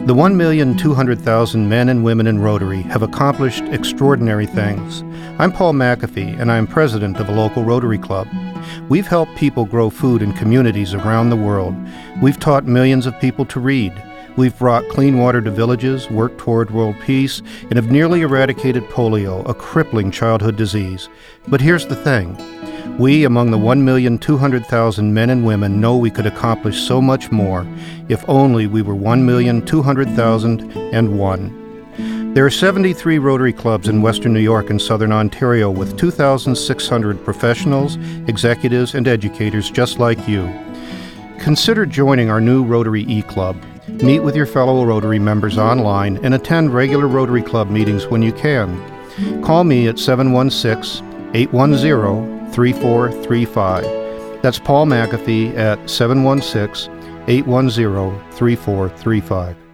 The 1,200,000 men and women in Rotary have accomplished extraordinary things. I'm Paul McAfee, and I am president of a local Rotary Club. We've helped people grow food in communities around the world. We've taught millions of people to read. We've brought clean water to villages, worked toward world peace, and have nearly eradicated polio, a crippling childhood disease. But here's the thing. We, among the 1,200,000 men and women, know we could accomplish so much more if only we were 1,200,001. There are 73 Rotary clubs in Western New York and Southern Ontario with 2,600 professionals, executives, and educators just like you. Consider joining our new Rotary E-Club. Meet with your fellow Rotary members online and attend regular Rotary Club meetings when you can. Call me at 716-810-3435. That's Paul McAfee at 716-810-3435.